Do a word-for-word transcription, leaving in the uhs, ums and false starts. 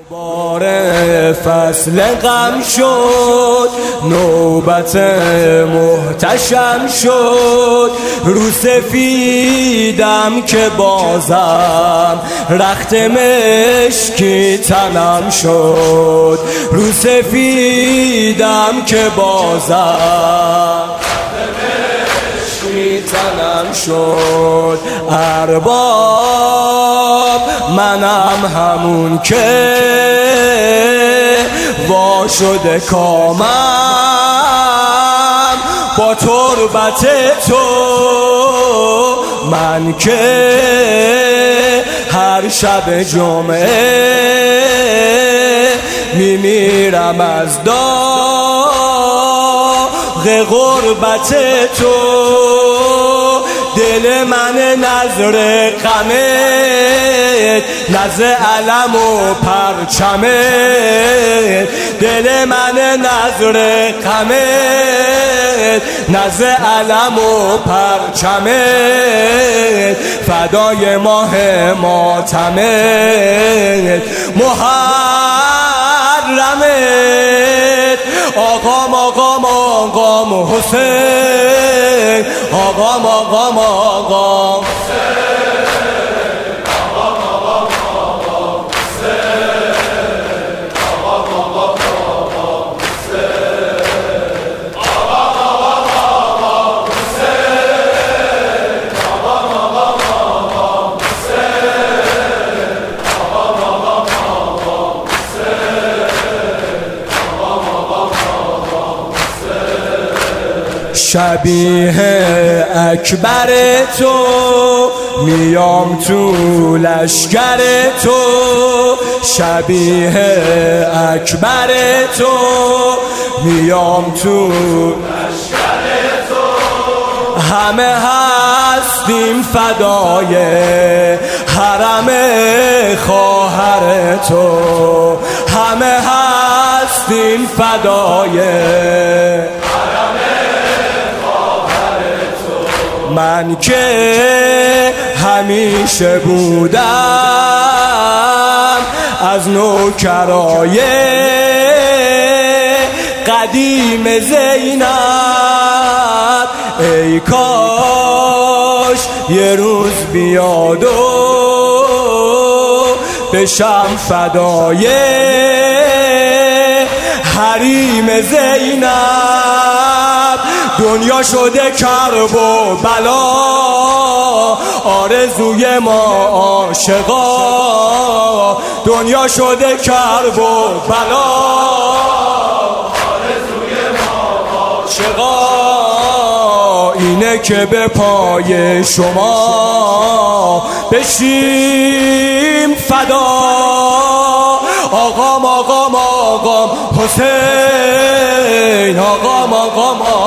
باره فصل غم شد، نوبت محتشم شد، رو سفیدم که بازم رخت مشکی تنم شد، رو سفیدم که بازم تنم شد. ارباب منم همون که وا شده کامم با تربت تو، من که هر شب جمعه میمیرم از داغ غربت تو. دل من نظر غمت، نظر علم و پرچمت، دل من نظر غمت، نظر علم و پرچمت، فدای ماه ماتمت محرمت. آقام آقام آقام حسین، آقام آقام آقام شبیه اکبر تو میام تو لشکر تو، شبیه اکبر تو میام تو لشکر تو. همه هستیم فدای حرم خواهر تو، همه هستیم فدای من که همیشه بودم از نوکرای قدیم زینب. ای کاش یه روز بیاد و بشم فدای حریم زینب. دنیا شده کرب و بلا، آرزوی ما عاشقا، دنیا شده کرب و بلا، آرزوی ما عاشقا. اینه که به پای شما بشیم فدا. آقام آقام آقام حسین، آقام آقام آقام